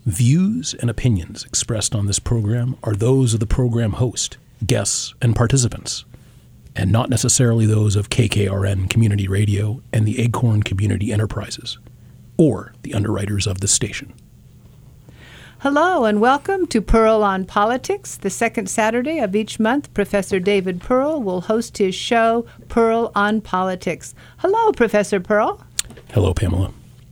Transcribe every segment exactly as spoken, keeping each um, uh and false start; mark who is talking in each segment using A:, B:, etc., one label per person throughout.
A: Views and opinions expressed on this program are those of the program host, guests, and participants, and not necessarily those of K K R N Community Radio and the Acorn Community Enterprises, or the underwriters of this station.
B: Hello and welcome to Pearl on Politics. The second Saturday of each month, Professor David Pearl will host his show, Pearl on Politics. Hello, Professor Pearl.
A: Hello, Pamela.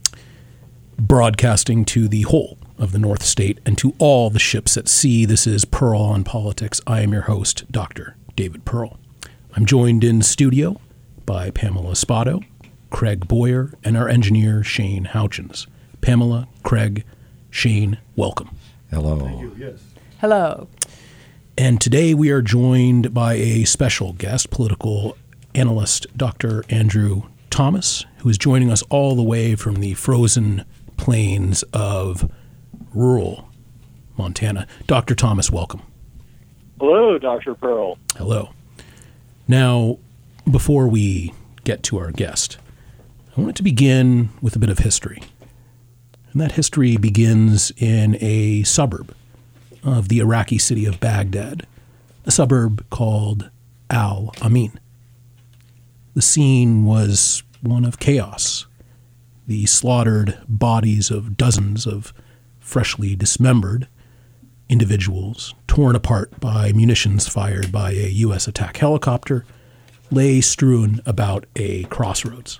A: Broadcasting to the whole of the North State and to all the ships at sea, this is Pearl on Politics. I am your host, Doctor David Pearl. I'm joined in studio by Pamela Spotto, Craig Boyer, and our engineer, Shane Houchins. Pamela, Craig, Shane, welcome.
C: Hello.
D: Thank you, yes.
B: Hello.
A: And today we are joined by a special guest, political analyst, Doctor Andrew Thomas, who is joining us all the way from the frozen plains of rural Montana. Doctor Thomas, welcome.
D: Hello, Doctor Pearl.
A: Hello. Now, before we get to our guest, I wanted to begin with a bit of history. And that history begins in a suburb of the Iraqi city of Baghdad, a suburb called Al Amin. The scene was one of chaos. The slaughtered bodies of dozens of freshly dismembered individuals, torn apart by munitions fired by a U S attack helicopter, lay strewn about a crossroads.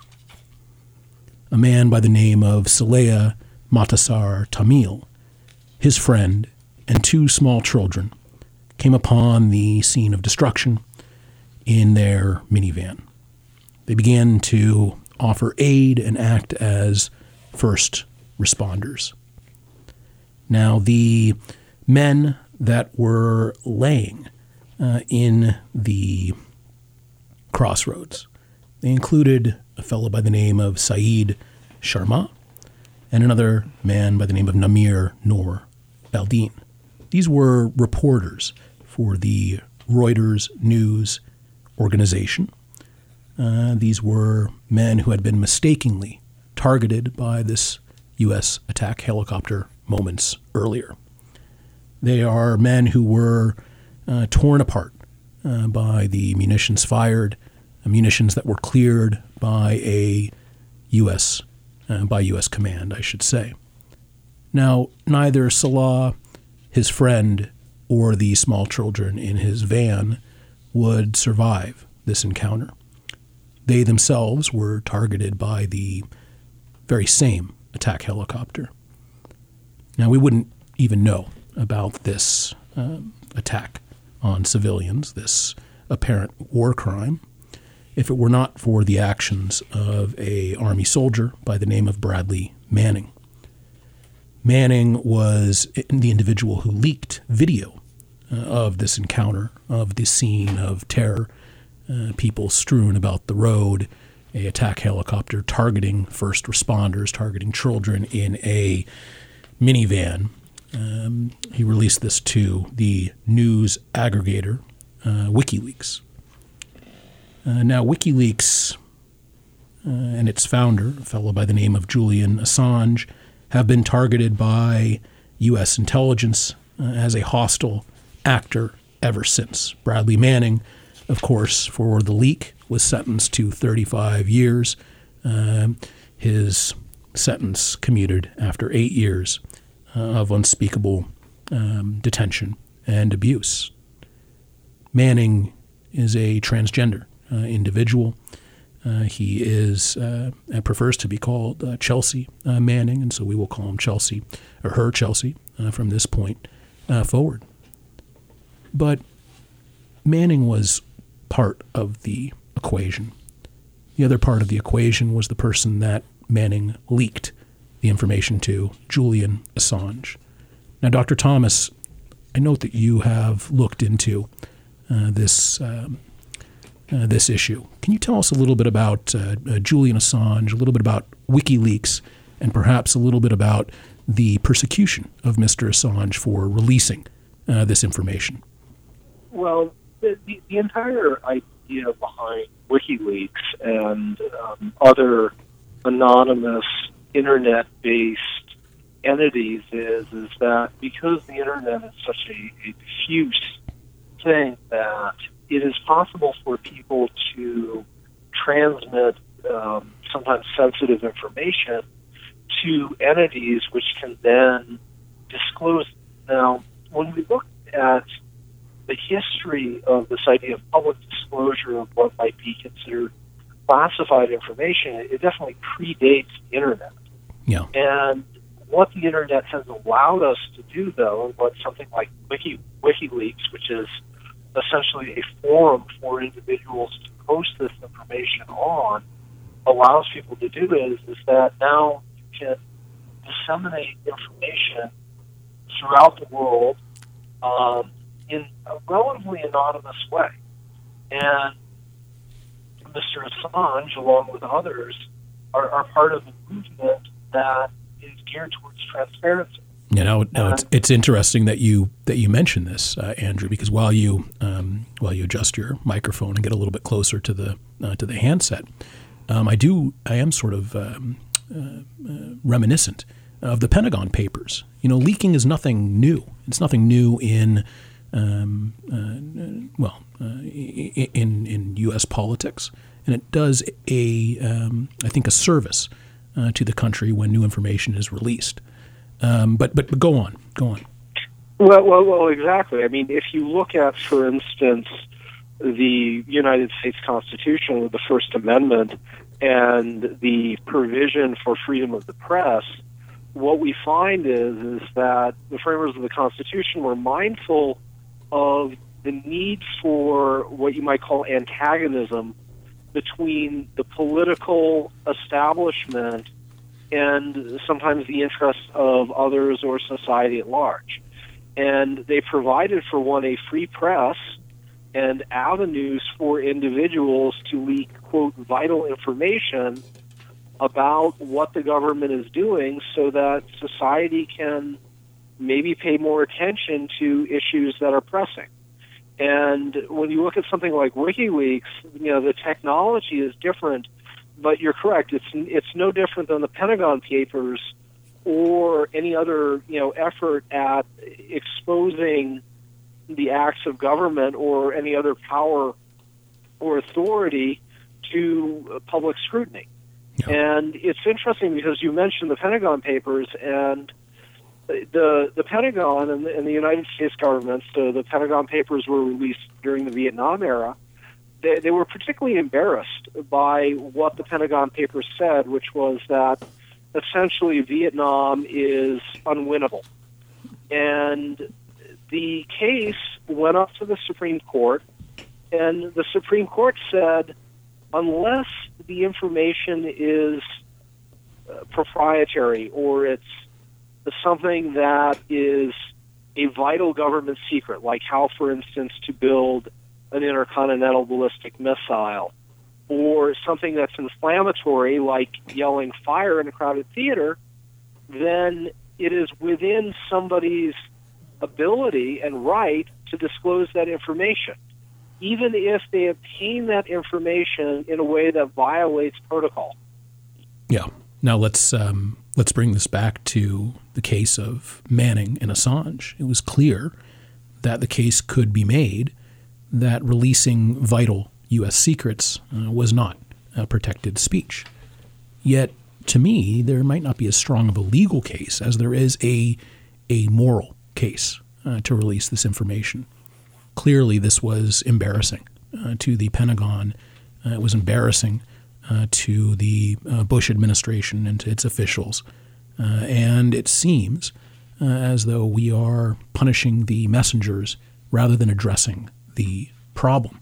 A: A man by the name of Saleha Matasar Tamil, his friend, and two small children came upon the scene of destruction in their minivan. They began to offer aid and act as first responders. Now, the men that were laying uh, in the crossroads, they included a fellow by the name of Saeed Sharma and another man by the name of Namir Noor Baldin. These were reporters for the Reuters news organization. Uh, these were men who had been mistakenly targeted by this U S attack helicopter moments earlier. They are men who were uh, torn apart uh, by the munitions fired, uh, munitions that were cleared by a U S uh, by U S command, I should say. Now, neither Salah, his friend, or the small children in his van would survive this encounter. They themselves were targeted by the very same attack helicopter. Now, we wouldn't even know about this uh, attack on civilians, this apparent war crime, if it were not for the actions of an Army soldier by the name of Bradley Manning. Manning was the individual who leaked video uh, of this encounter, of the scene of terror, uh, people strewn about the road, a attack helicopter targeting first responders, targeting children in a minivan. Um, he released this to the news aggregator, uh, WikiLeaks. Uh, now, WikiLeaks uh, and its founder, a fellow by the name of Julian Assange, have been targeted by U S intelligence uh, as a hostile actor ever since. Bradley Manning, of course, for the leak, was sentenced to thirty-five years. Uh, his sentence commuted after eight years uh, of unspeakable um, detention and abuse. Manning is a transgender uh, individual. Uh, he is uh, prefers to be called uh, Chelsea uh, Manning, and so we will call him Chelsea, or her Chelsea, uh, from this point uh, forward. But Manning was part of the equation. The other part of the equation was the person that Manning leaked the information to, Julian Assange. Now, Doctor Thomas, I note that you have looked into uh, this um, uh, this issue. Can you tell us a little bit about uh, uh, Julian Assange, a little bit about WikiLeaks, and perhaps a little bit about the persecution of Mister Assange for releasing uh, this information?
D: Well, the, the, the entire idea behind WikiLeaks and um, other anonymous internet-based entities is is that because the internet is such a, a diffuse thing that it is possible for people to transmit um, sometimes sensitive information to entities which can then disclose. Now, when we look at the history of this idea of public disclosure of what might be considered classified information, it definitely predates the internet.
A: Yeah.
D: And what the internet has allowed us to do, though, and what something like Wiki, WikiLeaks, which is essentially a forum for individuals to post this information on, allows people to do is, is that now you can disseminate information throughout the world um, in a relatively anonymous way. And Mister Assange, along with others, are, are part of a movement that is geared towards transparency.
A: You know, no, it's it's interesting that you that you mention this, uh, Andrew, because while you um, while you adjust your microphone and get a little bit closer to the uh, to the handset, um, I do I am sort of um, uh, uh, reminiscent of the Pentagon Papers. You know, leaking is nothing new. It's nothing new in um, uh, well uh, in in U S politics, and it does a um, I think a service uh, to the country when new information is released. Um, but, but but go on, go on.
D: Well, well, well, exactly. I mean, if you look at, for instance, the United States Constitution with the First Amendment and the provision for freedom of the press, what we find is is that the framers of the Constitution were mindful of the need for what you might call antagonism between the political establishment and sometimes the interests of others or society at large. And they provided for one a free press and avenues for individuals to leak, quote, vital information about what the government is doing so that society can maybe pay more attention to issues that are pressing. And when you look at something like WikiLeaks, you know, the technology is different. But you're correct. It's it's no different than the Pentagon Papers or any other you know effort at exposing the acts of government or any other power or authority to public scrutiny. Yeah. And it's interesting because you mentioned the Pentagon Papers, and the the Pentagon and the, and the United States government. So the Pentagon Papers were released during the Vietnam era. They, they were particularly embarrassed by what the Pentagon Papers said, which was that essentially Vietnam is unwinnable. And the case went up to the Supreme Court, and the Supreme Court said, unless the information is uh, proprietary or it's something that is a vital government secret, like how, for instance, to build an intercontinental ballistic missile, or something that's inflammatory, like yelling fire in a crowded theater, then it is within somebody's ability and right to disclose that information, even if they obtain that information in a way that violates protocol.
A: Yeah. Now let's um, let's bring this back to the case of Manning and Assange. It was clear that the case could be made that releasing vital U S secrets uh, was not uh, protected speech. Yet, to me, there might not be as strong of a legal case as there is a a moral case uh, to release this information. Clearly, this was embarrassing uh, to the Pentagon. Uh, it was embarrassing uh, to the uh, Bush administration and to its officials. Uh, and it seems uh, as though we are punishing the messengers rather than addressing the problem.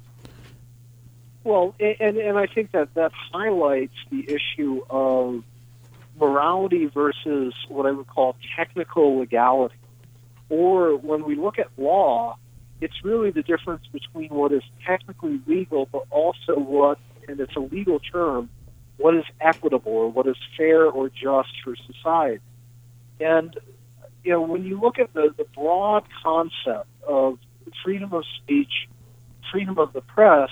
D: Well, and, and I think that that highlights the issue of morality versus what I would call technical legality. Or when we look at law, it's really the difference between what is technically legal, but also what, and it's a legal term, what is equitable or what is fair or just for society. And, you know, when you look at the, the broad concept of freedom of speech, freedom of the press,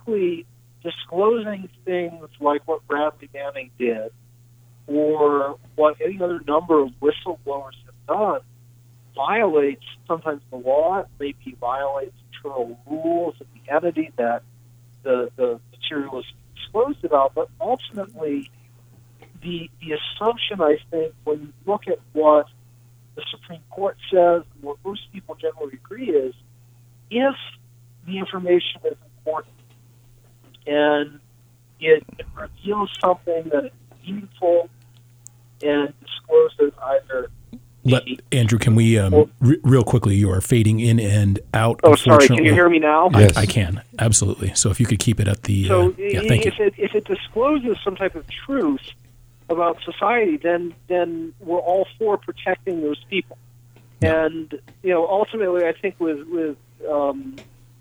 D: theoretically disclosing things like what Bradley Manning did, or what any other number of whistleblowers have done, violates sometimes the law, it maybe violates internal rules of the entity that the, the material is disclosed about, but ultimately the the assumption, I think, when you look at what the Supreme Court says, and what most people generally agree is, if the information is important and it, it reveals something that is meaningful and discloses either
A: Let, Andrew, can we, um, well, re- real quickly, you are fading in and out.
D: Oh, sorry, can you hear me now?
A: Yes. I, I can, absolutely. So if you could keep it at the,
D: so
A: uh, yeah, thank
D: if
A: you.
D: It, if it discloses some type of truth about society, then then we're all for protecting those people. Yeah. And, you know, ultimately, I think with, with um,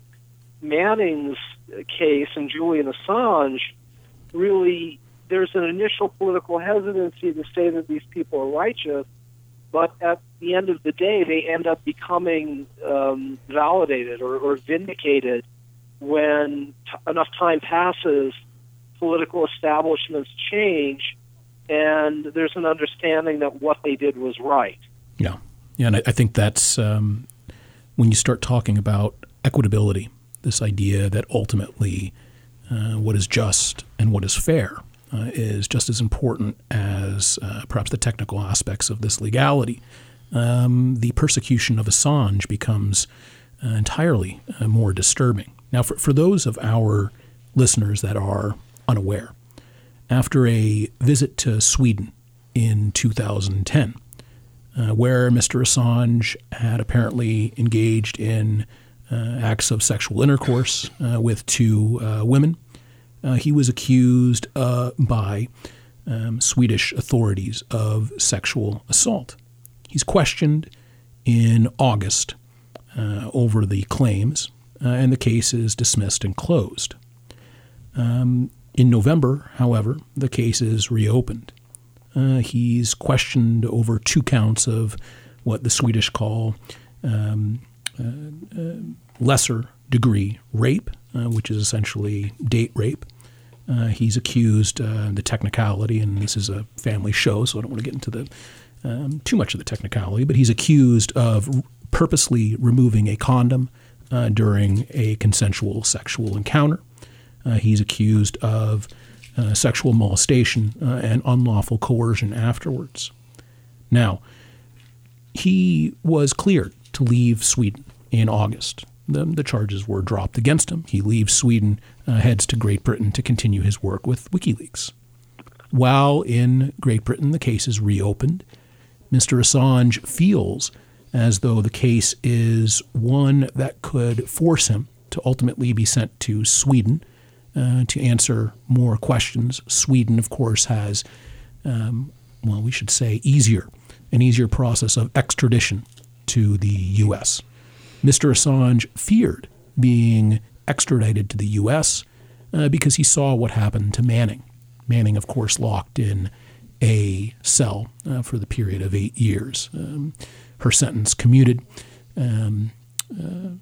D: Manning's case and Julian Assange, really, there's an initial political hesitancy to say that these people are righteous, but at the end of the day, they end up becoming um, validated or, or vindicated when t- enough time passes, political establishments change, and there's an understanding that what they did was right.
A: Yeah, yeah, and I, I think that's um, when you start talking about equitability, this idea that ultimately uh, what is just and what is fair Uh, is just as important as uh, perhaps the technical aspects of this legality. Um, the persecution of Assange becomes uh, entirely uh, more disturbing. Now, for, for those of our listeners that are unaware, after a visit to Sweden in two thousand ten, uh, where Mister Assange had apparently engaged in uh, acts of sexual intercourse uh, with two uh, women, Uh, he was accused uh, by um, Swedish authorities of sexual assault. He's questioned in August uh, over the claims, uh, and the case is dismissed and closed. Um, in November, however, the case is reopened. Uh, he's questioned over two counts of what the Swedish call um, uh, uh, lesser degree rape, uh, which is essentially date rape. Uh, he's accused, uh, the technicality, and this is a family show, so I don't want to get into the um, too much of the technicality, but he's accused of purposely removing a condom uh, during a consensual sexual encounter. Uh, he's accused of uh, sexual molestation uh, and unlawful coercion afterwards. Now, he was cleared to leave Sweden in August. The, the charges were dropped against him. He leaves Sweden, uh, heads to Great Britain to continue his work with WikiLeaks. While in Great Britain, the case is reopened. Mister Assange feels as though the case is one that could force him to ultimately be sent to Sweden uh, to answer more questions. Sweden, of course, has, um, well, we should say easier, an easier process of extradition to the U S Mister Assange feared being extradited to the U S uh, because he saw what happened to Manning. Manning, of course, locked in a cell uh, for the period of eight years. Um, her sentence commuted um, uh,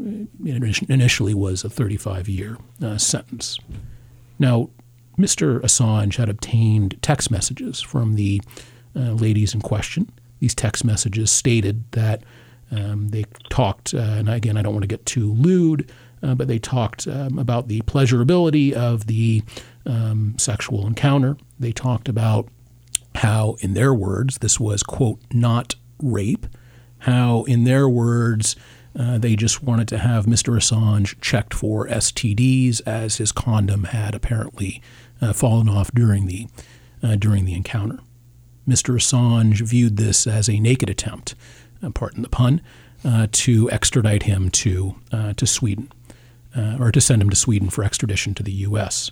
A: initially was a thirty-five-year uh, sentence. Now, Mister Assange had obtained text messages from the uh, ladies in question. These text messages stated that Um, they talked, uh, and again, I don't want to get too lewd, uh, but they talked um, about the pleasurability of the um, sexual encounter. They talked about how, in their words, this was, quote, not rape, how, in their words, uh, they just wanted to have Mister Assange checked for S T Ds as his condom had apparently uh, fallen off during the, uh, during the encounter. Mister Assange viewed this as a naked attempt, pardon the pun, uh, to extradite him to uh, to Sweden, uh, or to send him to Sweden for extradition to the U S.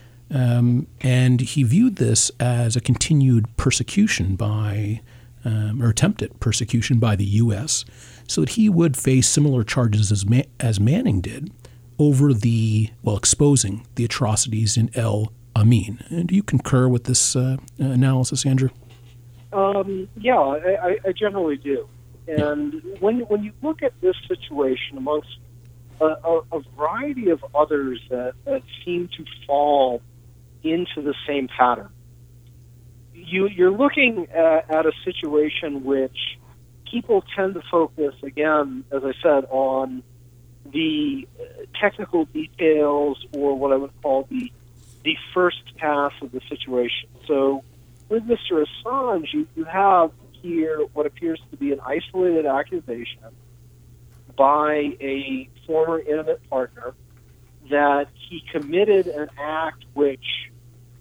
A: Um, and he viewed this as a continued persecution by, um, or attempted persecution by the U S, so that he would face similar charges as Ma- as Manning did over the, well, exposing the atrocities in El Amin. And do you concur with this uh, analysis, Andrew?
D: Um, yeah, I, I generally do. And when when you look at this situation amongst a, a, a variety of others that, that seem to fall into the same pattern, you, you're looking at, at a situation which people tend to focus, again, as I said, on the technical details, or what I would call the the first pass of the situation. So with Mister Assange, you, you have here what appears to be an isolated accusation by a former intimate partner that he committed an act which,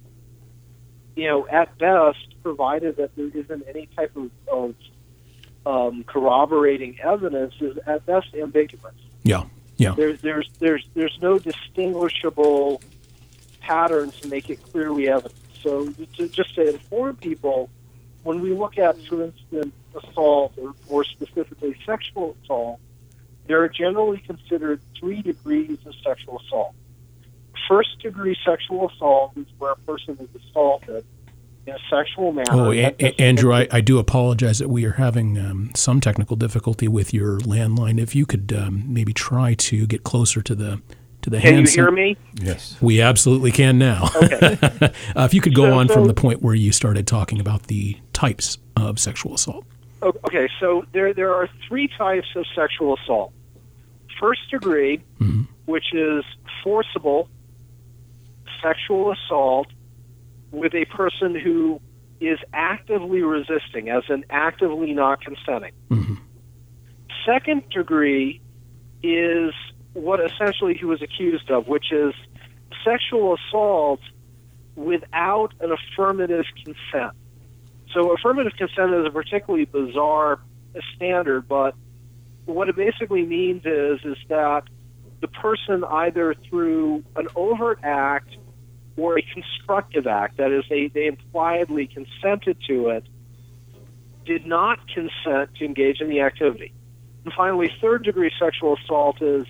D: you know, at best, provided that there isn't any type of, of um, corroborating evidence, is at best ambiguous.
A: Yeah, yeah.
D: There's there's there's there's no distinguishable pattern to make it clearly evident. So to, just to inform people, when we look at, for instance, assault, or more specifically sexual assault, there are generally considered three degrees of sexual assault. First degree sexual assault is where a person is assaulted in a sexual manner.
A: Oh, a- a- Andrew, I, I do apologize that we are having um, some technical difficulty with your landline. If you could um, maybe try to get closer to the to the
D: Can
A: handset.
D: you hear me?
C: Yes.
A: We absolutely can now.
D: Okay.
A: uh, if you could go
D: So-
A: on
D: so-
A: from the point where you started talking about the types of sexual assault.
D: O- Okay, so there there are three types of sexual assault. First degree,
A: Mm-hmm.
D: which is forcible sexual assault with a person who is actively resisting, as in actively not consenting.
A: Mm-hmm.
D: Second degree is what essentially he was accused of, which is sexual assault without an affirmative consent. So affirmative consent is a particularly bizarre standard, but what it basically means is is that the person, either through an overt act or a constructive act, that is, they, they impliedly consented to it, did not consent to engage in the activity. And finally, third-degree sexual assault is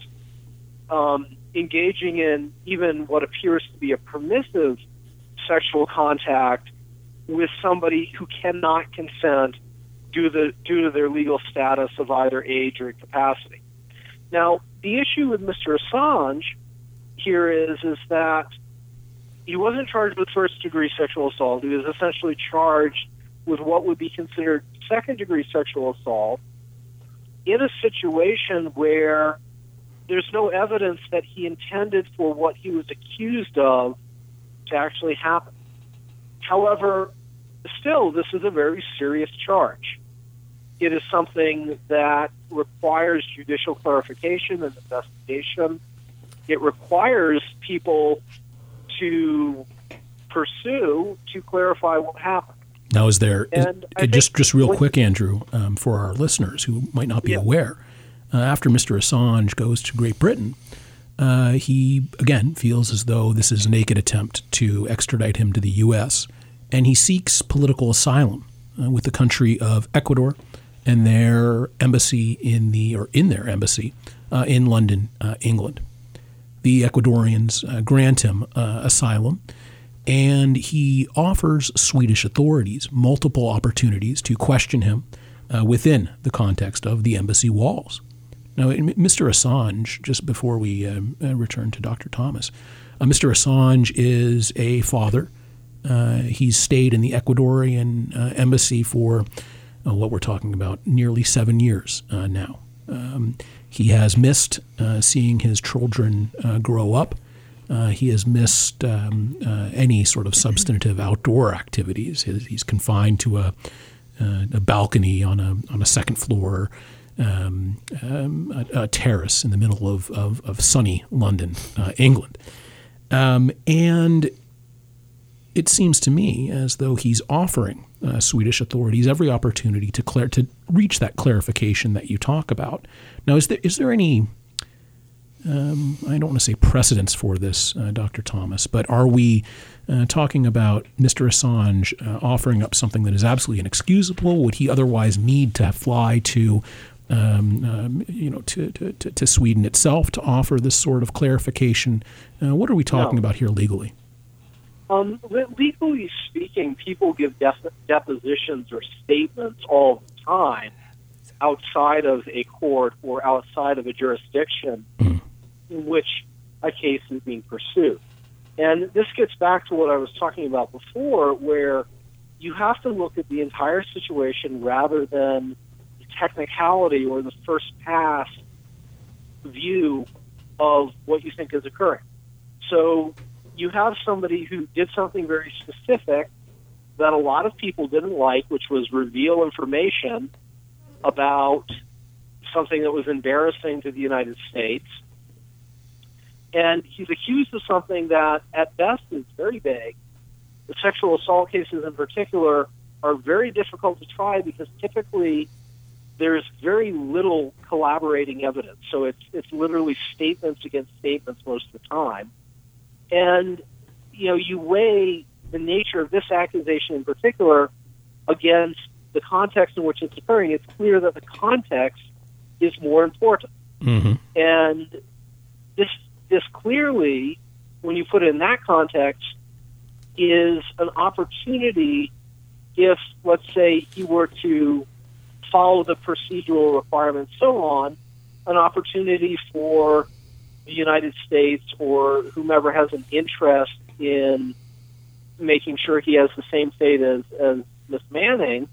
D: um, engaging in even what appears to be a permissive sexual contact with somebody who cannot consent due to, the, due to their legal status of either age or incapacity. Now, the issue with Mister Assange here is, is that he wasn't charged with first-degree sexual assault. He was essentially charged with what would be considered second-degree sexual assault in a situation where there's no evidence that he intended for what he was accused of to actually happen. However, still, this is a very serious charge. It is something that requires judicial clarification and investigation. It requires people to pursue to clarify what happened.
A: Now, is there is,
D: And I
A: uh, just
D: think
A: just real
D: when-
A: quick, Andrew, um, for our listeners who might not be
D: Yeah.
A: aware, uh, after Mister Assange goes to Great Britain, uh, he again feels as though this is a naked attempt to extradite him to the U S, and he seeks political asylum uh, with the country of Ecuador and their embassy in the or in their embassy uh, in London, uh, England. The Ecuadorians uh, grant him uh, asylum, and he offers Swedish authorities multiple opportunities to question him uh, within the context of the embassy walls. Now, Mister Assange, just before we um, uh, return to Doctor Thomas, uh, Mister Assange is a father. Uh, he's stayed in the Ecuadorian uh, embassy for uh, what we're talking about, nearly seven years uh, now. Um, he has missed uh, seeing his children uh, grow up. Uh, he has missed um, uh, any sort of substantive outdoor activities. He's, he's confined to a, uh, a balcony on a on a second floor, um, um, a, a terrace in the middle of of, of sunny London, uh, England, um, and it seems to me as though he's offering uh, Swedish authorities every opportunity to clar- to reach that clarification that you talk about. Now, is there is there any Um, I don't want to say precedence for this, uh, Doctor Thomas, but are we uh, talking about Mister Assange uh, offering up something that is absolutely inexcusable? Would he otherwise need to fly to, um, um, you know, to, to, to Sweden itself to offer this sort of clarification? Uh, what are we talking
D: No.
A: about here legally?
D: Um, le- legally speaking, people give def- depositions or statements all the time outside of a court or outside of a jurisdiction
A: Mm.
D: in which a case is being pursued. And this gets back to what I was talking about before, where you have to look at the entire situation rather than the technicality or the first pass view of what you think is occurring. So you have somebody who did something very specific that a lot of people didn't like, which was reveal information about something that was embarrassing to the United States. And he's accused of something that, at best, is very vague. The sexual assault cases in particular are very difficult to try because typically there's very little collaborating evidence. So it's it's literally statements against statements most of the time. And, you know, you weigh the nature of this accusation in particular against the context in which it's occurring. It's clear that the context is more important.
A: Mm-hmm.
D: And this this clearly, when you put it in that context, is an opportunity if, let's say, he were to follow the procedural requirements, so on, an opportunity for the United States or whomever has an interest in making sure he has the same fate as, as Miss Manning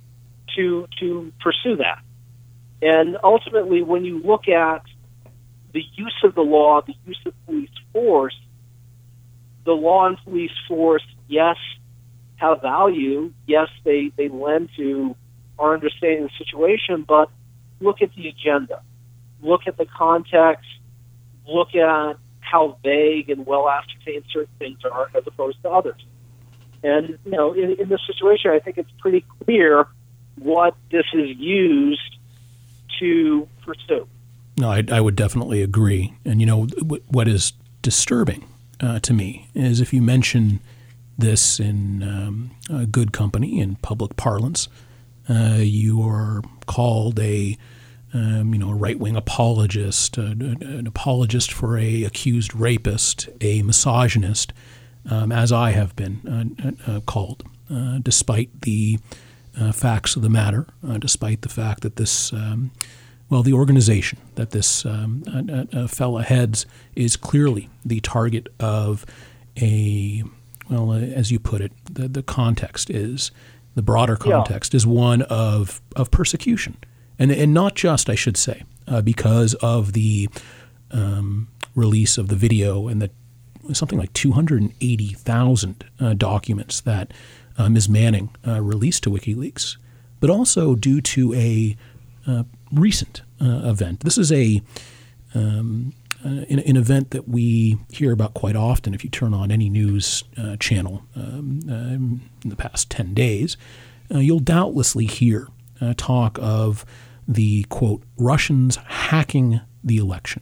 D: to to pursue that. And ultimately, when you look at the use of the law, the use of police force, the law and police force, yes, have value. Yes, they, they lend to our understanding of the situation, but look at the agenda. Look at the context. Look at how vague and well ascertained certain things are as opposed to others. And, you know, in, in this situation, I think it's pretty clear what this is used to pursue.
A: No, I, I would definitely agree. And, you know, w- what is disturbing uh, to me is if you mention this in um, a good company, in public parlance, uh, you are called a, um, you know, a right-wing apologist, uh, an apologist for a accused rapist, a misogynist, um, as I have been uh, uh, called, uh, despite the uh, facts of the matter, uh, despite the fact that this, um, well, the organization that this um, uh, uh, fella heads is clearly the target of a, well, uh, as you put it, the, the context is, the broader context yeah. is one of, of persecution. And and not just, I should say, uh, because of the um, release of the video and the something like two hundred eighty thousand uh, documents that uh, Miz Manning uh, released to WikiLeaks, but also due to a uh, recent uh, event. This is a um, uh, an, an event that we hear about quite often if you turn on any news uh, channel um, um, in the past ten days. Uh, you'll doubtlessly hear uh, talk of the, quote, Russians hacking the election.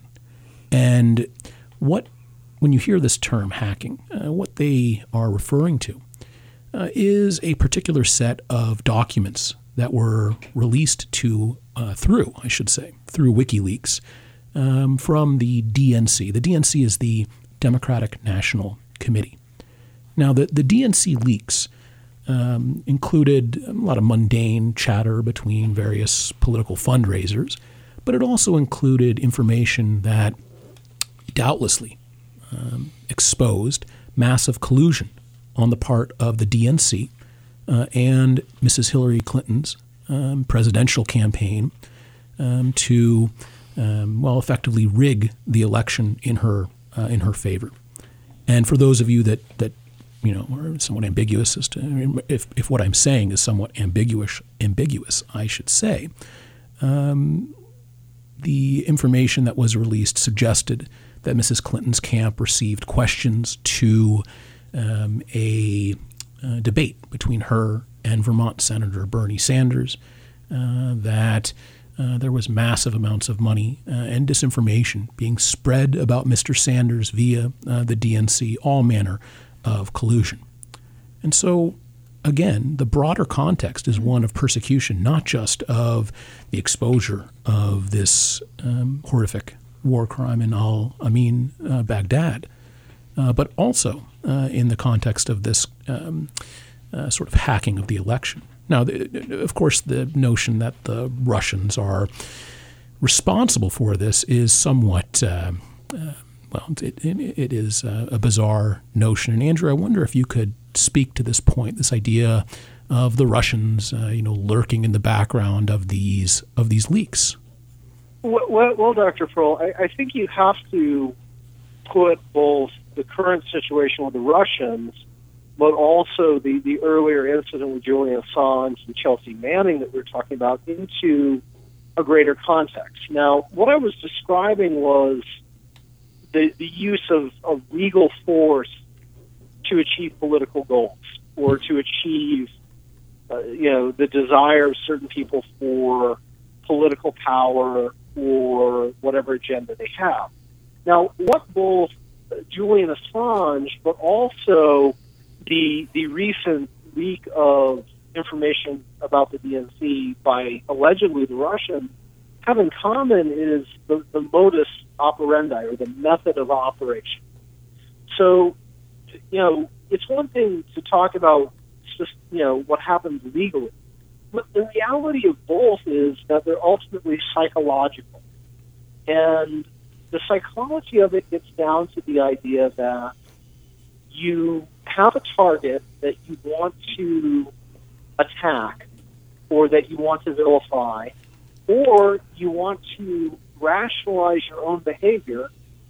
A: And what, when you hear this term hacking, uh, what they are referring to uh, is a particular set of documents that were released to, uh, through, I should say, through WikiLeaks um, from the D N C. The D N C is the Democratic National Committee. Now, the, the D N C leaks Um, included a lot of mundane chatter between various political fundraisers, but it also included information that doubtlessly um, exposed massive collusion on the part of the D N C uh, and Missus Hillary Clinton's um, presidential campaign um, to, um, well, effectively rig the election in her uh, in her favor. And for those of you that that you know, or somewhat ambiguous as to if, if what I'm saying is somewhat ambiguous, ambiguous, I should say. Um, the information that was released suggested that Missus Clinton's camp received questions to um, a uh, debate between her and Vermont Senator Bernie Sanders, uh, that uh, there was massive amounts of money uh, and disinformation being spread about Mister Sanders via uh, the D N C, all manner of collusion. And so, again, the broader context is one of persecution, not just of the exposure of this um, horrific war crime in Al-Amin, uh, Baghdad, uh, but also uh, in the context of this um, uh, sort of hacking of the election. Now, the, of course, the notion that the Russians are responsible for this is somewhat uh, uh, Well, it, it, it is a bizarre notion. And Andrew, I wonder if you could speak to this point, this idea of the Russians, uh, you know, lurking in the background of these of these leaks?
D: Well, well, well Doctor Pearl, I, I think you have to put both the current situation with the Russians, but also the, the earlier incident with Julian Assange and Chelsea Manning that we were talking about into a greater context. Now, what I was describing was the, the use of, of legal force to achieve political goals or to achieve, uh, you know, the desire of certain people for political power or whatever agenda they have. Now, what both Julian Assange, but also the the recent leak of information about the D N C by allegedly the Russians have in common is the, the modus operandi, or the method of operation. So, you know, it's one thing to talk about just, you know, what happens legally, but the reality of both is that they're ultimately psychological. And the psychology of it gets down to the idea that you have a target that you want to attack or that you want to vilify, or you want to rationalize your own behavior,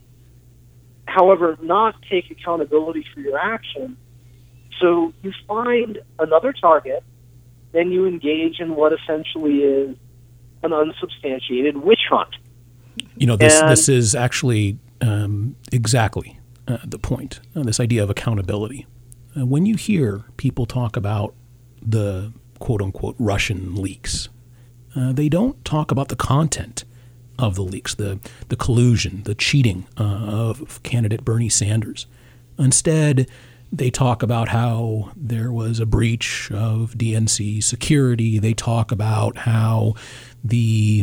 D: however, not take accountability for your action. So you find another target, then you engage in what essentially is an unsubstantiated witch hunt.
A: You know, this
D: and,
A: this is actually um, exactly uh, the point, uh, this idea of accountability. Uh, when you hear people talk about the quote-unquote Russian leaks, uh, they don't talk about the content of the leaks, the, the collusion, the cheating uh, of candidate Bernie Sanders. Instead, they talk about how there was a breach of D N C security. They talk about how the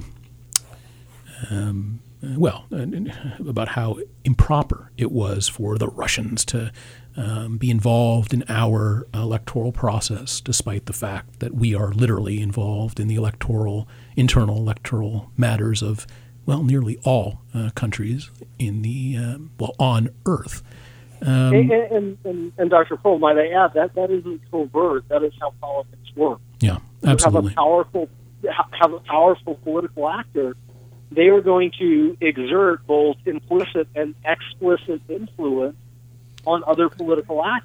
A: Um, well, about how improper it was for the Russians to um, be involved in our electoral process, despite the fact that we are literally involved in the electoral, internal electoral matters of, well, nearly all uh, countries in the, uh, well, on Earth. Um,
D: and, and, and, and Doctor Pearl, might I add, that, that isn't covert. That is how politics work.
A: Yeah, absolutely.
D: You have a powerful, have a powerful political actor. They are going to exert both implicit and explicit influence on other political actors.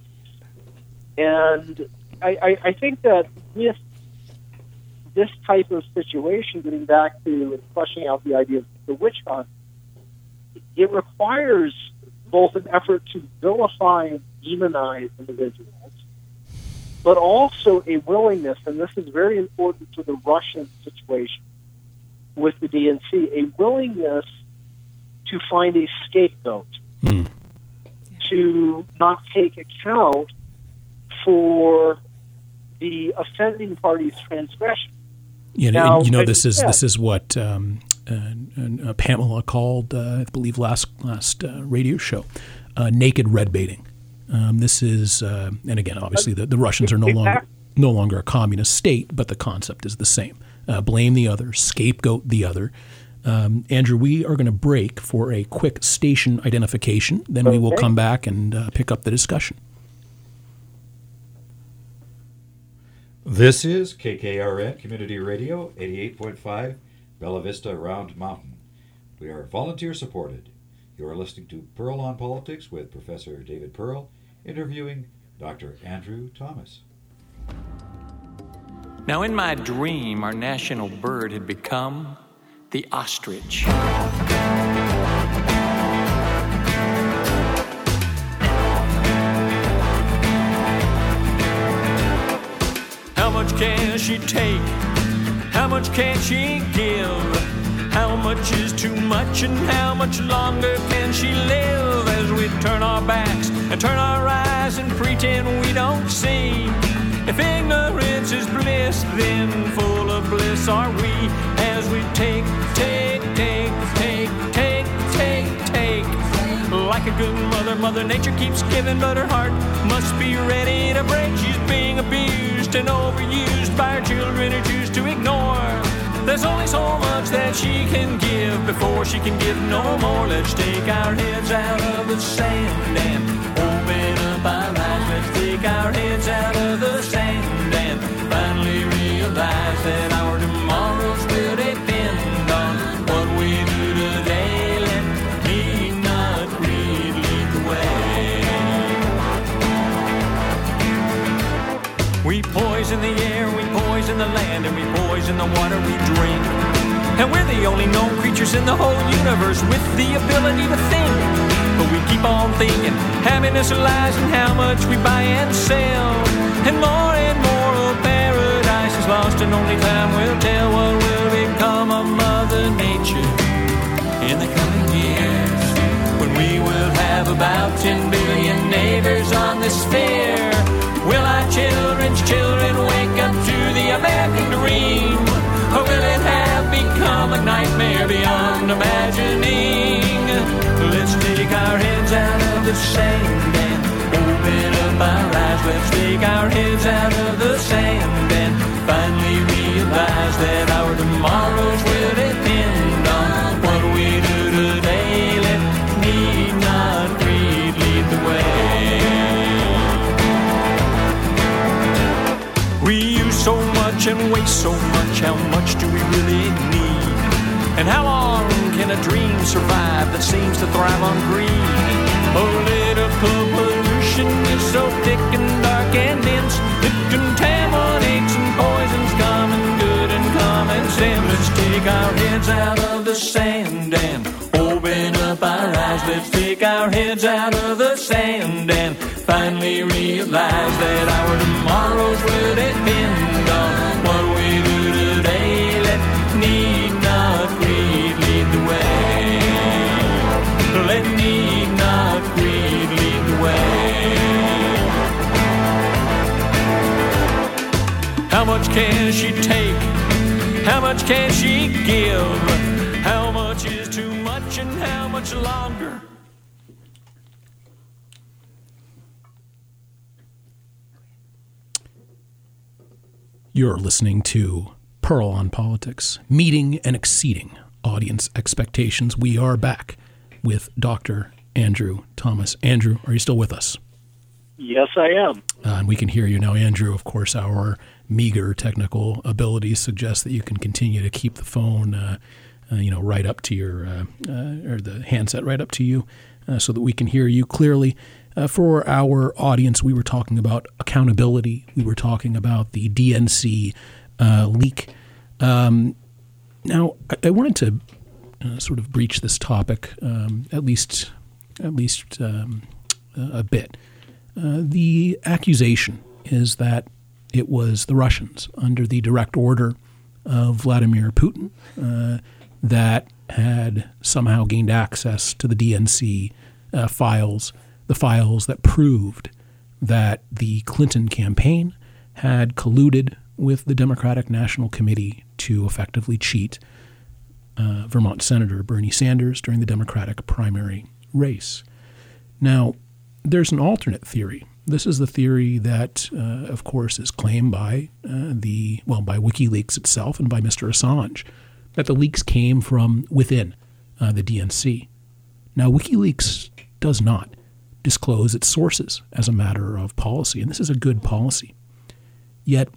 D: And I, I, I think that with this type of situation, getting back to and fleshing out the idea of the witch hunt, it requires both an effort to vilify and demonize individuals, but also a willingness, and this is very important to the Russian situation, with the D N C, a willingness to find a scapegoat, mm. to not take account for the offending party's transgression.
A: You know,
D: now,
A: you know this is
D: yeah.
A: this is what um, uh, uh, Pamela called, uh, I believe, last last uh, radio show, uh, naked red baiting. Um, this is, uh, and again, obviously, the, the Russians are no longer no longer a communist state, but the concept is the same. Uh, blame the other, scapegoat the other. Um, Andrew, we are going to break for a quick station identification. Then we will
D: Okay.
A: come back and uh, pick up the discussion.
C: This is K K R N Community Radio, eighty-eight point five, Bella Vista, Round Mountain. We are volunteer supported. You are listening to Pearl on Politics with Professor David Pearl, interviewing Doctor Andrew Thomas.
E: Now, in my dream, our national bird had become the ostrich. How much can she take? How much can she give? How much is too much and how much longer can she live as we turn our backs and turn our eyes and pretend we don't see? If ignorance is bliss, then full of bliss are we as we take, take, take, take, take, take, take. Like a good mother, Mother Nature keeps giving, but her heart must be ready to break. She's being abused and overused by her children who choose to ignore. There's only so much that she can give before she can give no more. Let's take our heads out of the sand and open up our eyes. Let's take our heads out of the sand and finally realize that our tomorrows will depend on what we do today. Let me not greed lead the way. We poison the air, we poison the land, and we poison the water we drink. And we're the only known creatures in the whole universe with the ability to think. But we keep on thinking happiness lies in how much we buy and sell. And more and more of paradise is lost, and only time will tell what will become of Mother Nature in the coming years, when we will have about ten billion neighbors on this sphere. Will our children's children wake up to the American dream? Or will it have become a nightmare beyond imagining? Let's take our heads out of the sand and open up our eyes. Let's take our heads out of the sand and finally realize that our tomorrows will depend on what we do today. Let need not greed lead the way. We use so much and waste so much. How much do we really need? And how long can a dream survive that seems to thrive on greed? Political pollution is so thick and dark and dense. It contaminates and poisons common good and common sense. Let's take our heads out of the sand and open up our eyes. Let's take our heads out of the sand and finally realize that our tomorrows will depend on what we do today. Let need not greed lead the way. Let need not greed lead the way. How much can she take? How much can she give? How much is too much and how much longer?
A: You're listening to Pearl on Politics, meeting and exceeding audience expectations. We are back with Doctor Andrew Thomas. Andrew, are you still with us?
D: Yes, I am.
A: Uh, and we can hear you now, Andrew. Of course, our meager technical abilities suggest that you can continue to keep the phone, uh, uh, you know, right up to your, uh, uh, or the handset right up to you, uh, so that we can hear you clearly. Uh, for our audience, we were talking about accountability. We were talking about the D N C uh, leak. Um, now, I, I wanted to uh, sort of breach this topic, um, at least, at least um, a bit. Uh, the accusation is that it was the Russians, under the direct order of Vladimir Putin, uh, that had somehow gained access to the D N C uh, files, the files that proved that the Clinton campaign had colluded with the Democratic National Committee to effectively cheat uh, Vermont Senator Bernie Sanders during the Democratic primary race. Now, there's an alternate theory. This is the theory that, uh, of course, is claimed by uh, the well by WikiLeaks itself and by Mister Assange, that the leaks came from within uh, the D N C. Now, WikiLeaks does not disclose its sources as a matter of policy, and this is a good policy. Yet,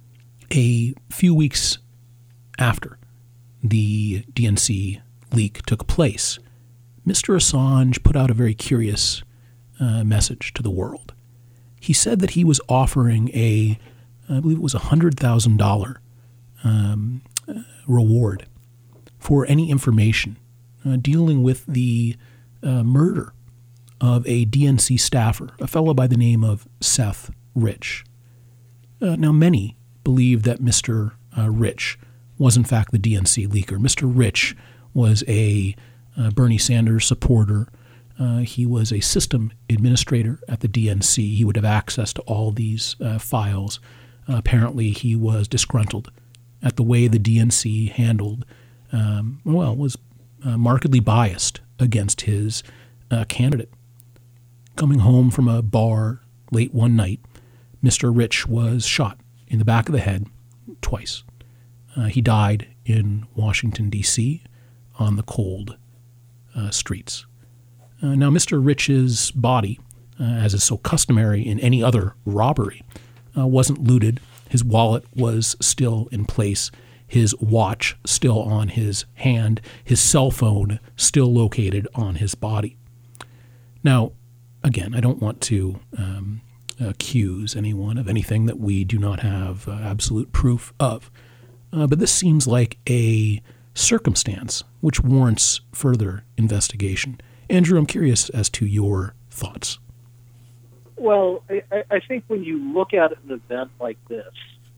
A: a few weeks after the D N C leak took place, Mister Assange put out a very curious uh, message to the world. He said that he was offering a, I believe it was a one hundred thousand dollars um, uh, reward for any information uh, dealing with the uh, murder of a D N C staffer, a fellow by the name of Seth Rich. Uh, now, many believe that Mister Uh, Rich was in fact the D N C leaker. Mister Rich was a uh, Bernie Sanders supporter. Uh, he was a system administrator at the D N C. He would have access to all these uh, files. Uh, apparently, he was disgruntled at the way the D N C handled, um, well, was uh, markedly biased against his uh, candidate. Coming home from a bar late one night, Mister Rich was shot in the back of the head twice. Uh, he died in Washington, D C on the cold uh, streets. Uh, now, Mister Rich's body uh, as is so customary in any other robbery, uh, wasn't looted. His wallet was still in place, his watch still on his hand, his cell phone still located on his body. Now, again, I don't want to um, accuse anyone of anything that we do not have uh, absolute proof of, uh, but this seems like a circumstance which warrants further investigation. Andrew, I'm curious as to your thoughts.
D: Well, I, I think when you look at an event like this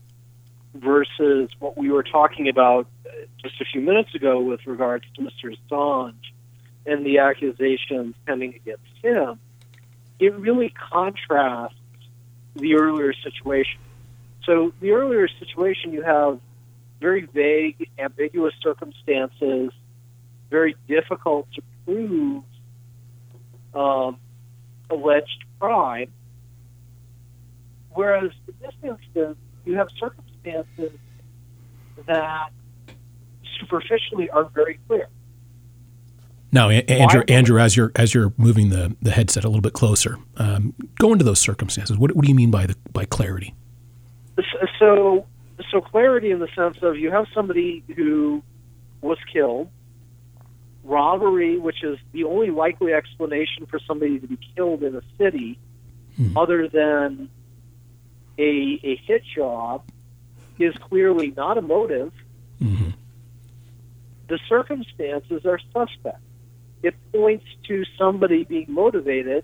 D: versus what we were talking about just a few minutes ago with regards to Mister Assange and the accusations pending against him, it really contrasts the earlier situation. So the earlier situation, you have very vague, ambiguous circumstances, very difficult to prove um, alleged crime, whereas in this instance, you have circumstances that superficially are very clear.
A: Now, a- Andrew, Andrew, as you're as you're moving the, the headset a little bit closer, um, go into those circumstances. What, what do you mean by the by clarity?
D: So, so clarity in the sense of you have somebody who was killed, robbery, which is the only likely explanation for somebody to be killed in a city, hmm. other than a a hit job, is clearly not a motive. Mm-hmm. The circumstances are suspect. It points to somebody being motivated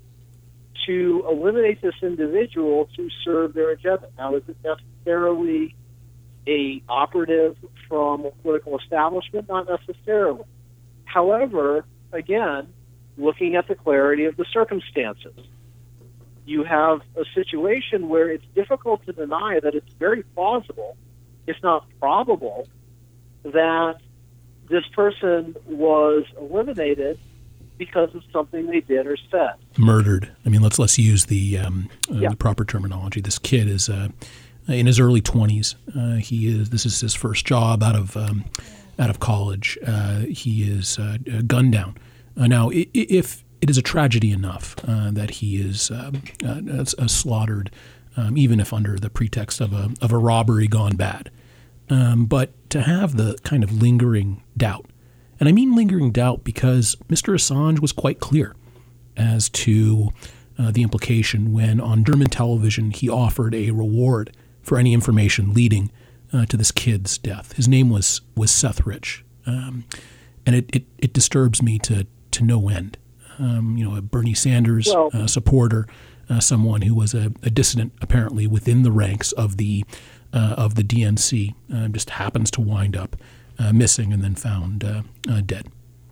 D: to eliminate this individual to serve their agenda. Now, is it necessarily a operative from a political establishment? Not necessarily. However, again, looking at the clarity of the circumstances, you have a situation where it's difficult to deny that it's very plausible, if not probable, that this person was eliminated because of something they did or said.
A: Murdered. I mean, let's let's use the um, uh,
D: yeah.
A: the proper terminology. This kid is uh, in his early twenties. Uh, he is. This is his first job out of um, out of college. Uh, he is uh, gunned down. Uh, now, if it is a tragedy enough uh, that he is um, uh, uh, slaughtered, um, even if under the pretext of a of a robbery gone bad. Um, but to have the kind of lingering doubt, and I mean lingering doubt because Mister Assange was quite clear as to uh, the implication when on German television he offered a reward for any information leading uh, to this kid's death. His name was was Seth Rich, um, and it, it, it disturbs me to to no end. Um, you know, a Bernie Sanders
D: well,
A: uh, supporter, uh, someone who was a, a dissident apparently within the ranks of the Uh, of the D N C, uh, just happens to wind up uh, missing and then found uh, uh, dead.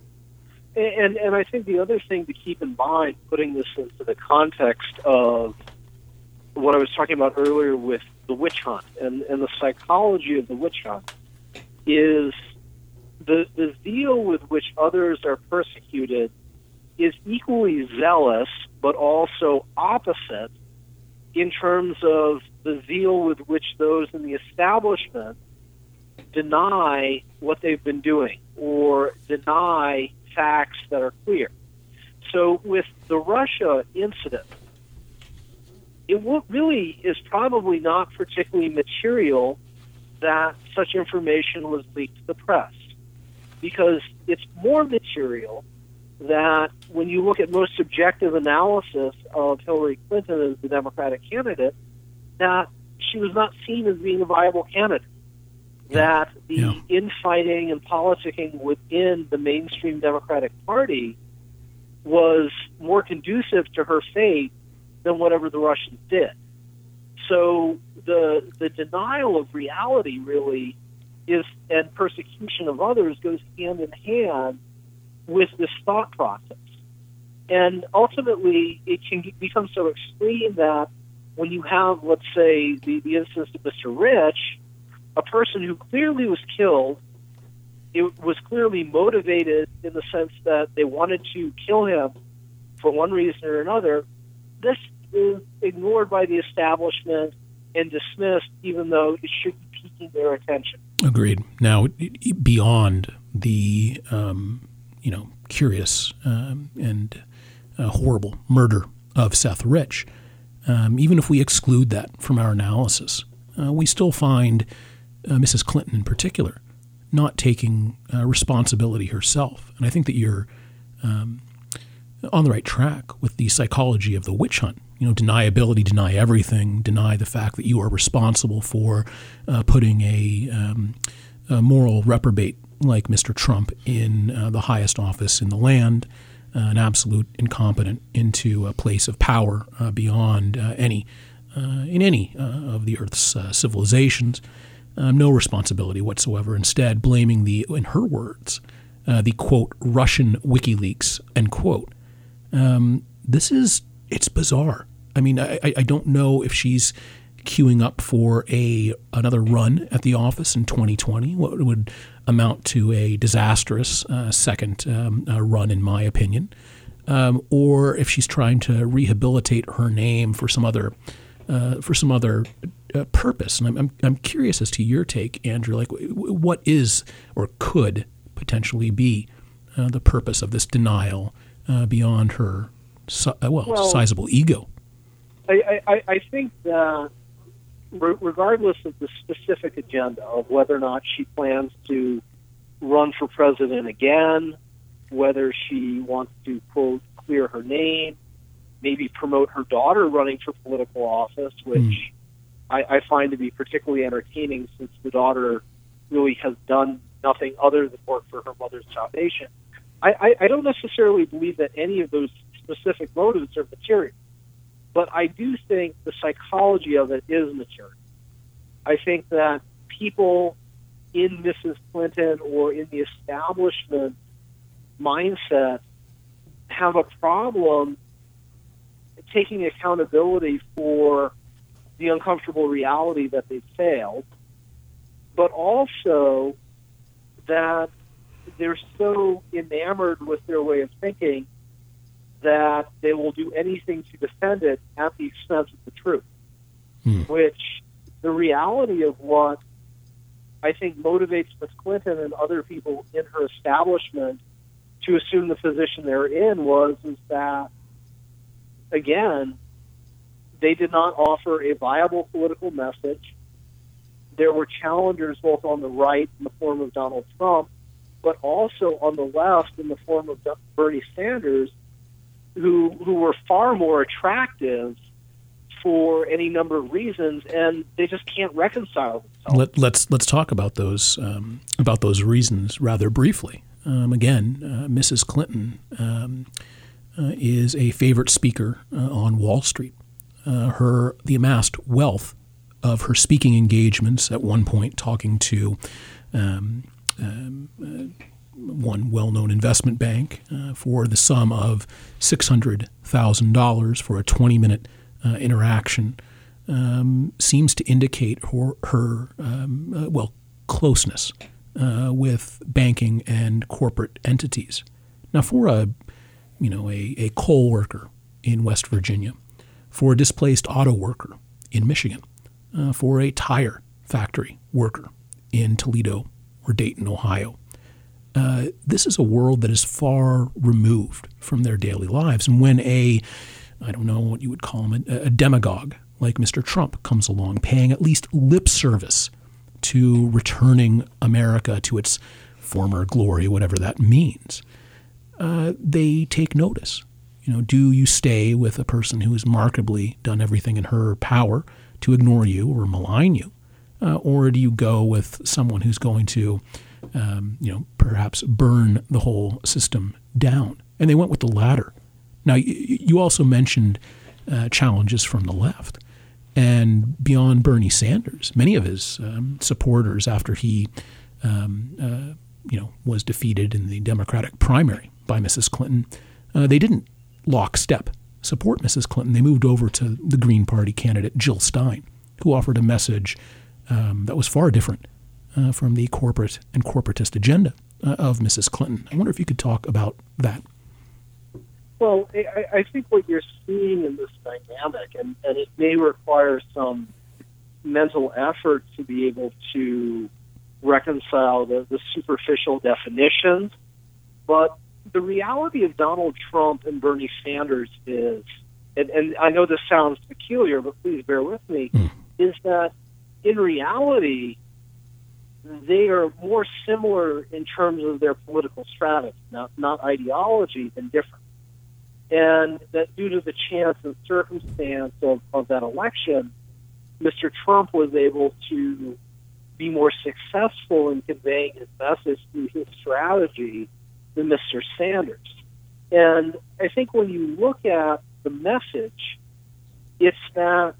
D: And and I think the other thing to keep in mind, putting this into the context of what I was talking about earlier with the witch hunt and, and the psychology of the witch hunt, is the the zeal with which others are persecuted is equally zealous, but also opposite in terms of the zeal with which those in the establishment deny what they've been doing or deny facts that are clear. So with the Russia incident, it really is probably not particularly material that such information was leaked to the press, because it's more material that when you look at most objective analysis of Hillary Clinton as the Democratic candidate, that she was not seen as being a viable candidate, that the
A: yeah.
D: infighting and politicking within the mainstream Democratic Party was more conducive to her fate than whatever the Russians did. So the the denial of reality really is, and persecution of others goes hand in hand with this thought process. And ultimately, it can become so extreme that when you have, let's say, the, the instance of Mister Rich, a person who clearly was killed, it was clearly motivated in the sense that they wanted to kill him for one reason or another, this is ignored by the establishment and dismissed, even though it should be piquing their attention.
A: Agreed. Now, beyond the um, you know curious um, and uh, horrible murder of Seth Rich, um, even if we exclude that from our analysis, uh, we still find uh, Missus Clinton in particular not taking uh, responsibility herself. And I think that you're um, on the right track with the psychology of the witch hunt. You know, deniability, deny everything, deny the fact that you are responsible for uh, putting a, um, a moral reprobate like Mister Trump in uh, the highest office in the land, uh, an absolute incompetent into a place of power uh, beyond uh, any, uh, in any uh, of the Earth's uh, civilizations. Um, no responsibility whatsoever. Instead, blaming the, in her words, uh, the quote Russian WikiLeaks end quote. Um, this is it's bizarre. I mean, I, I don't know if she's queuing up for a another run at the office in twenty twenty, what would amount to a disastrous uh, second um, uh, run, in my opinion, um, or if she's trying to rehabilitate her name for some other uh, for some other uh, purpose. And I'm, I'm I'm curious as to your take, Andrew. Like, what is or could potentially be uh, the purpose of this denial uh, beyond her si- well,
D: well
A: sizable ego?
D: I, I, I think that regardless of the specific agenda of whether or not she plans to run for president again, whether she wants to, quote, clear her name, maybe promote her daughter running for political office, which mm. I, I find to be particularly entertaining since the daughter really has done nothing other than work for her mother's foundation. I, I, I don't necessarily believe that any of those specific motives are material. But I do think the psychology of it is material. I think that people in Missus Clinton or in the establishment mindset have a problem taking accountability for the uncomfortable reality that they've failed, but also that they're so enamored with their way of thinking that they will do anything to defend it at the expense of the truth, hmm. which the reality of what I think motivates Miz Clinton and other people in her establishment to assume the position they're in was is that, again, they did not offer a viable political message. There were challengers both on the right in the form of Donald Trump, but also on the left in the form of Bernie Sanders, who who were far more attractive for any number of reasons, and they just can't reconcile themselves.
A: Let, let's let's talk about those um, about those reasons rather briefly. Um, again, uh, Missus Clinton um, uh, is a favorite speaker uh, on Wall Street. Uh, her the amassed wealth of her speaking engagements, at one point talking to um, um, uh, one well-known investment bank uh, for the sum of six hundred thousand dollars for a twenty-minute uh, interaction, um, seems to indicate her, her um, uh, well, closeness uh, with banking and corporate entities. Now, for a, you know, a, a coal worker in West Virginia, for a displaced auto worker in Michigan, uh, for a tire factory worker in Toledo or Dayton, Ohio, Uh, this is a world that is far removed from their daily lives. And when a, I don't know what you would call him, a, a demagogue like Mister Trump comes along, paying at least lip service to returning America to its former glory, whatever that means, uh, they take notice. You know, do you stay with a person who has markedly done everything in her power to ignore you or malign you, uh, or do you go with someone who's going to Um, you know, perhaps burn the whole system down? And they went with the latter. Now, you, you also mentioned uh, challenges from the left. And beyond Bernie Sanders, many of his um, supporters, after he, um, uh, you know, was defeated in the Democratic primary by Missus Clinton, uh, they didn't lockstep support Missus Clinton. They moved over to the Green Party candidate Jill Stein, who offered a message um, that was far different Uh, from the corporate and corporatist agenda uh, of Missus Clinton. I wonder if you could talk about that.
D: Well, I, I think what you're seeing in this dynamic, and, and it may require some mental effort to be able to reconcile the, the superficial definitions, but the reality of Donald Trump and Bernie Sanders is and, and I know this sounds peculiar, but please bear with me, mm. is that in reality, they are more similar in terms of their political strategy, not, not ideology, than different. And that due to the chance and circumstance of, of that election, Mister Trump was able to be more successful in conveying his message through his strategy than Mister Sanders. And I think when you look at the message, it's that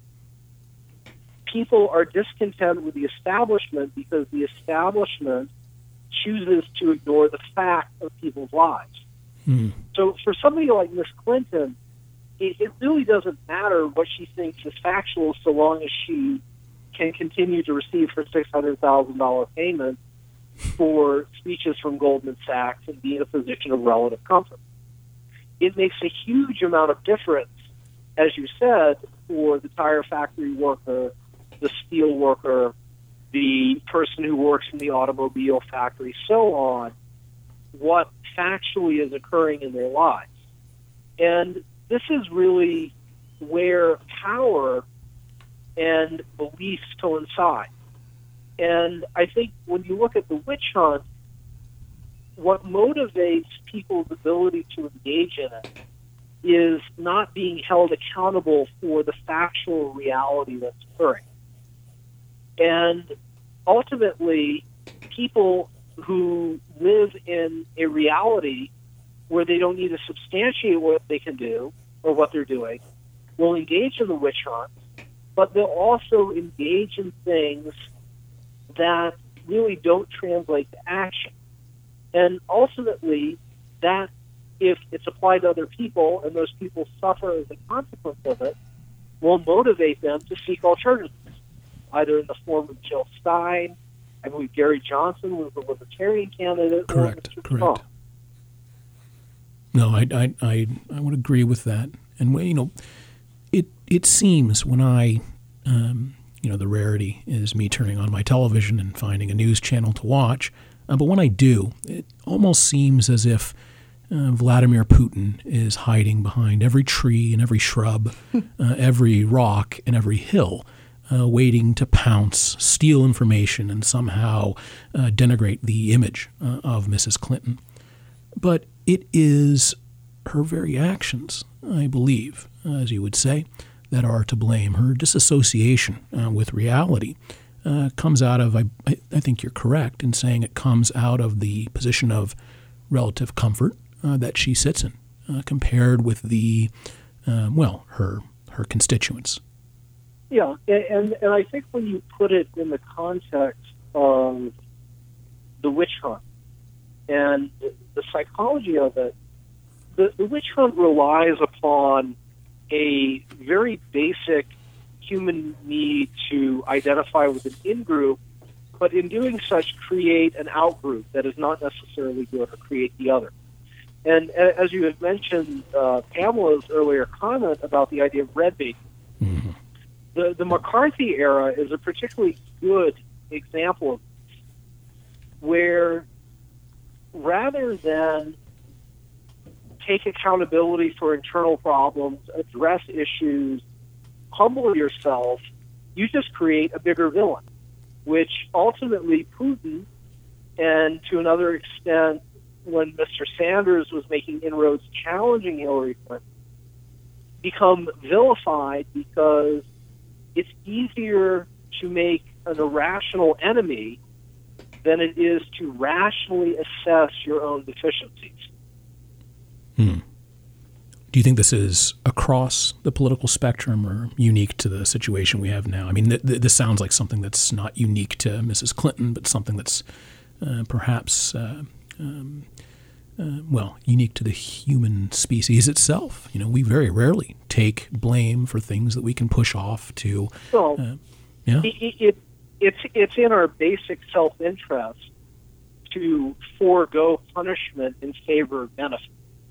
D: people are discontent with the establishment because the establishment chooses to ignore the fact of people's lives. Mm. So for somebody like Miss Clinton, it, it really doesn't matter what she thinks is factual so long as she can continue to receive her six hundred thousand dollars payment for speeches from Goldman Sachs and be in a position of relative comfort. It makes a huge amount of difference, as you said, for the tire factory worker, the steel worker, the person who works in the automobile factory, so on, what factually is occurring in their lives. And this is really where power and beliefs coincide. And I think when you look at the witch hunt, what motivates people's ability to engage in it is not being held accountable for the factual reality that's occurring. And ultimately, people who live in a reality where they don't need to substantiate what they can do or what they're doing will engage in the witch hunt, but they'll also engage in things that really don't translate to action. And ultimately, that, if it's applied to other people and those people suffer as a consequence of it, will motivate them to seek alternatives, either in the form of Jill Stein. I believe Gary Johnson was the Libertarian candidate.
A: Correct,
D: or
A: correct.
D: Trump.
A: No, I, I, I, I would agree with that. And, you know, it it seems when I, um, you know, the rarity is me turning on my television and finding a news channel to watch. Uh, but when I do, it almost seems as if uh, Vladimir Putin is hiding behind every tree and every shrub, uh, every rock and every hill, uh, waiting to pounce, steal information, and somehow uh, denigrate the image uh, of Missus Clinton. But it is her very actions, I believe, as you would say, that are to blame. Her disassociation uh, with reality uh, comes out of, I, I think you're correct in saying it comes out of the position of relative comfort uh, that she sits in uh, compared with the, uh, well, her her constituents.
D: Yeah, and, and I think when you put it in the context of the witch hunt and the psychology of it, the, the witch hunt relies upon a very basic human need to identify with an in-group, but in doing such create an out-group that is not necessarily good or create the other. And as you had mentioned, uh, Pamela's earlier comment about the idea of red baiting, mm-hmm. the, the McCarthy era is a particularly good example of this, where rather than take accountability for internal problems, address issues, humble yourself, you just create a bigger villain, which ultimately Putin, and to another extent, when Mister Sanders was making inroads challenging Hillary Clinton, become vilified because it's easier to make an irrational enemy than it is to rationally assess your own deficiencies.
A: Hmm. Do you think this is across the political spectrum or unique to the situation we have now? I mean, th- th- this sounds like something that's not unique to Missus Clinton, but something that's uh, perhaps, uh, um, uh, well, unique to the human species itself. You know, we very rarely take blame for things that we can push off to.
D: Well,
A: uh, yeah.
D: it, it, it's it's in our basic self-interest to forego punishment in favor of benefit.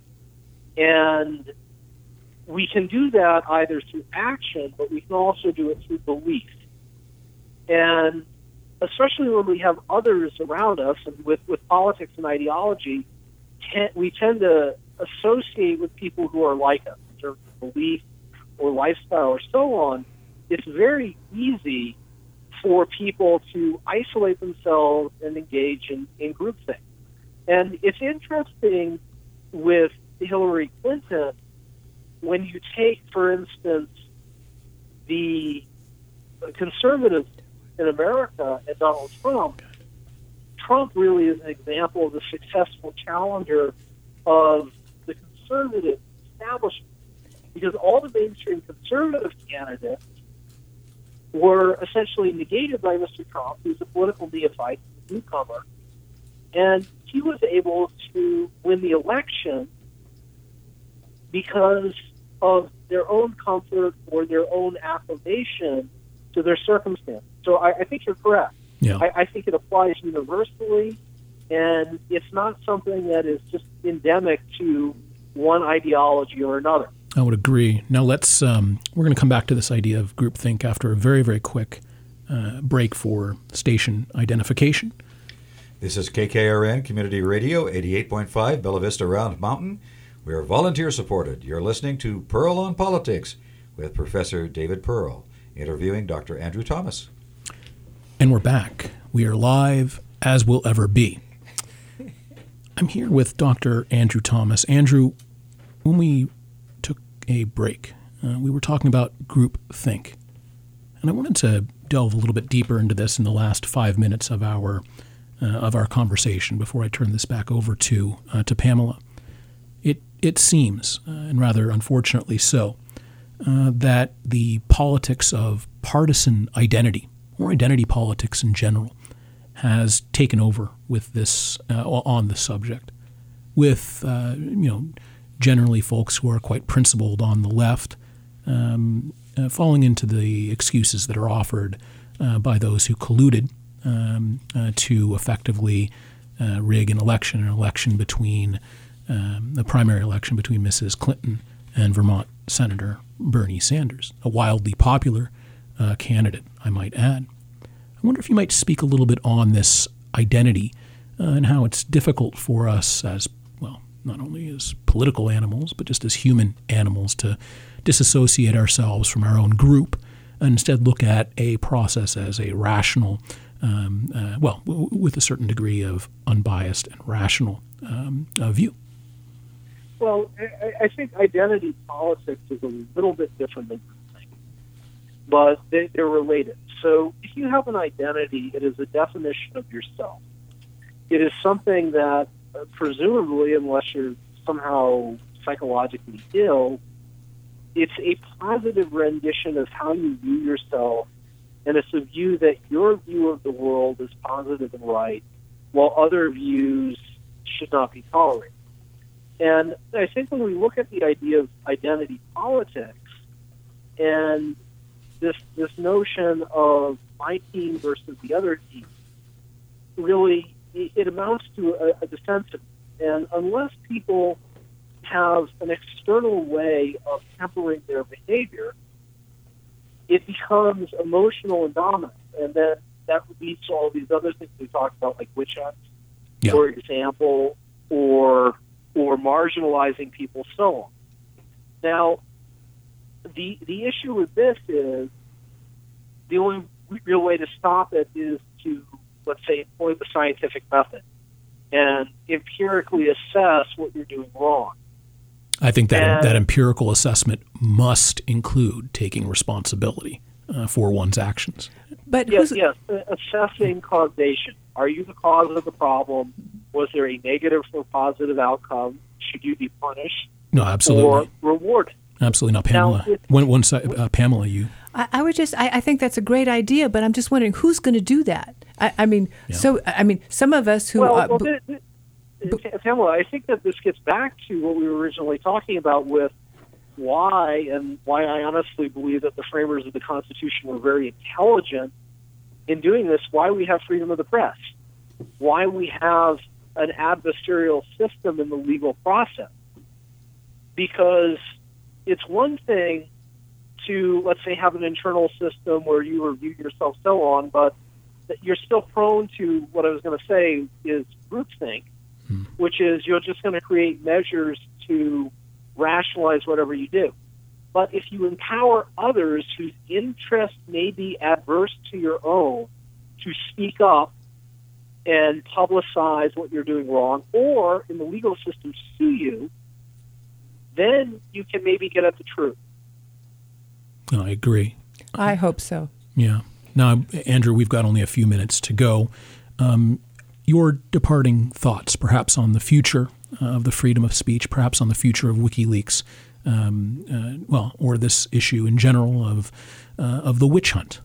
D: And we can do that either through action, but we can also do it through belief. And especially when we have others around us, and with, with politics and ideology, te- we tend to associate with people who are like us. conservative belief or lifestyle or so on, it's very easy for people to isolate themselves and engage in, in groupthink. And it's interesting with Hillary Clinton, when you take, for instance, the conservatives in America and Donald Trump, Trump really is an example of the successful challenger of the conservative establishment, because all the mainstream conservative candidates were essentially negated by Mister Trump, who's a political neophyte, a newcomer, and he was able to win the election because of their own comfort or their own affirmation to their circumstance. So I, I think you're correct.
A: Yeah.
D: I, I think it applies universally, and it's not something that is just endemic to one ideology or another.
A: I would agree. Now let's, um, we're going to come back to this idea of groupthink after a very, very quick uh, break for station identification.
C: This is K K R N Community Radio, eighty-eight point five, Bella Vista Round Mountain. We are volunteer-supported. You're listening to Pearl on Politics with Professor David Pearl, interviewing Doctor Andrew Thomas.
A: And we're back. We are live as we'll ever be. I'm here with Doctor Andrew Thomas. Andrew, when we took a break, uh, we were talking about groupthink. And I wanted to delve a little bit deeper into this in the last five minutes of our uh, of our conversation before I turn this back over to uh, to Pamela. It it seems, uh, and rather unfortunately so, uh, that the politics of partisan identity, or identity politics in general, has taken over with this uh, on the subject, with uh, you know generally folks who are quite principled on the left, um, uh, falling into the excuses that are offered uh, by those who colluded um, uh, to effectively uh, rig an election, an election between um, the primary election between Missus Clinton and Vermont Senator Bernie Sanders, a wildly popular uh, candidate, I might add. I wonder if you might speak a little bit on this identity uh, and how it's difficult for us as, well, not only as political animals, but just as human animals to disassociate ourselves from our own group and instead look at a process as a rational, um, uh, well, w- with a certain degree of unbiased and rational um, uh, view.
D: Well, I, I think identity politics is a little bit different than groupthink, but they, they're related. So if you have an identity, it is a definition of yourself. It is something that, uh, presumably, unless you're somehow psychologically ill, it's a positive rendition of how you view yourself, and it's a view that your view of the world is positive and right, while other views should not be tolerated. And I think when we look at the idea of identity politics and this this notion of my team versus the other team, really, it, it amounts to a, a defensive. And unless people have an external way of tempering their behavior, it becomes emotional and dominant. And then that leads to all these other things we talked about, like witch hunts,
A: Yeah.
D: for example, or or marginalizing people, so on. Now, the the issue with this is the only real way to stop it is to, let's say, employ the scientific method and empirically assess what you're doing wrong.
A: I think that
D: And-
A: that empirical assessment must include taking responsibility uh, for one's actions.
B: But
D: Yes,
B: who's,
D: yes, uh, assessing causation. Are you the cause of the problem? Was there a negative or positive outcome? Should you be punished
A: No, absolutely,
D: or rewarded?
A: absolutely not, Pamela.
D: Now, it-
A: one, one side, uh, Pamela, you.
B: I, I would just, I, I think that's a great idea, but I'm just wondering who's going to do that. I, I mean,
A: Yeah.
B: so I mean, some of us who
D: Well,
B: are,
D: well
B: b-
D: th- th- Pamela, I think that this gets back to what we were originally talking about with why, and why I honestly believe that the framers of the Constitution were very intelligent in doing this, why we have freedom of the press, why we have an adversarial system in the legal process. Because it's one thing to, let's say, have an internal system where you review yourself so on, but that you're still prone to what I was going to say is groupthink,
A: Hmm.
D: which is you're just going to create measures to rationalize whatever you do. But if you empower others whose interest may be adverse to your own to speak up and publicize what you're doing wrong, or in the legal system sue you, then you can maybe get at the truth.
A: No, I agree.
B: I hope so.
A: Yeah. Now, Andrew, we've got only a few minutes to go. Um, your departing thoughts, perhaps on the future of the freedom of speech, perhaps on the future of WikiLeaks, um, uh, well, or this issue in general of uh, of the witch hunt.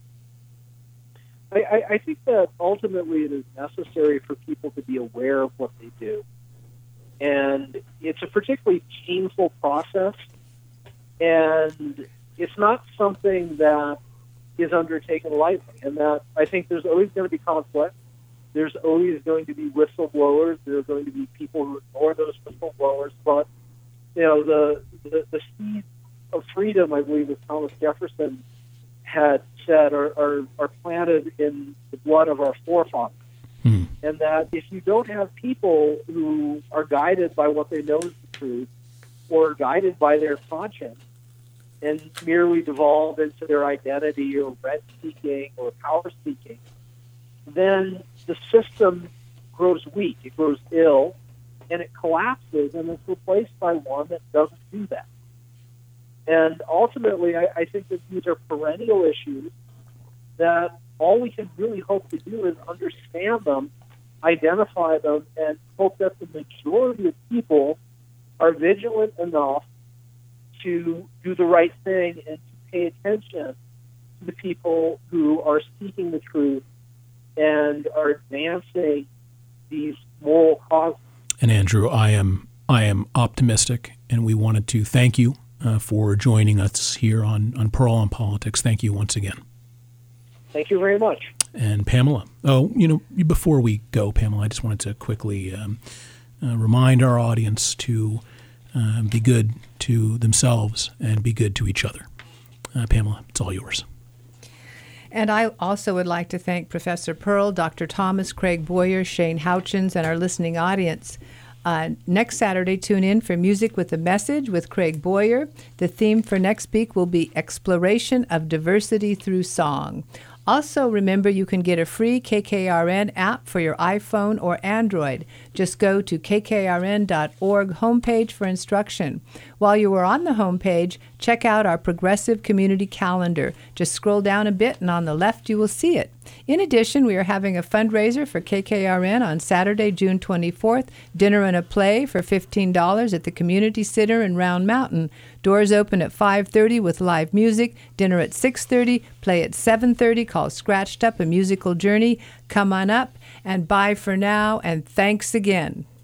D: I, I, I think that ultimately it is necessary for people to be aware of what they do. And it's a particularly painful process, and it's not something that is undertaken lightly. And that I think there's always going to be conflict. There's always going to be whistleblowers. There are going to be people who ignore those whistleblowers. But, you know, the, the, the seeds of freedom, I believe, as Thomas Jefferson had said, are, are, are planted in the blood of our forefathers. Hmm. And that if you don't have people who are guided by what they know is the truth, or guided by their conscience, and merely devolve into their identity or rent-seeking or power-seeking, then the system grows weak, it grows ill, and it collapses, and it's replaced by one that doesn't do that. And ultimately, I, I think that these are perennial issues that all we can really hope to do is understand them, identify them, and hope that the majority of people are vigilant enough to do the right thing and to pay attention to the people who are seeking the truth and are advancing these moral causes.
A: And Andrew, I am I am optimistic, and we wanted to thank you uh, for joining us here on, on Pearl on Politics. Thank you once again.
D: Thank you very much.
A: And Pamela, oh, you know, before we go, Pamela, I just wanted to quickly um, uh, remind our audience to uh, be good to themselves and be good to each other. Uh, Pamela, it's all yours.
B: And I also would like to thank Professor Pearl, Doctor Thomas, Craig Boyer, Shane Houchins, and our listening audience. Uh, next Saturday, tune in for Music with a Message with Craig Boyer. The theme for next week will be Exploration of Diversity Through Song. Also, remember you can get a free K K R N app for your iPhone or Android. Just go to k k r n dot org homepage for instruction. While you are on the homepage, check out our progressive community calendar. Just scroll down a bit and on the left you will see it. In addition, we are having a fundraiser for K K R N on Saturday, June twenty-fourth, dinner and a play for fifteen dollars at the Community Center in Round Mountain. Doors open at five thirty with live music, dinner at six thirty, play at seven thirty called Scratched Up, a Musical Journey. Come on up, and bye for now, and thanks again.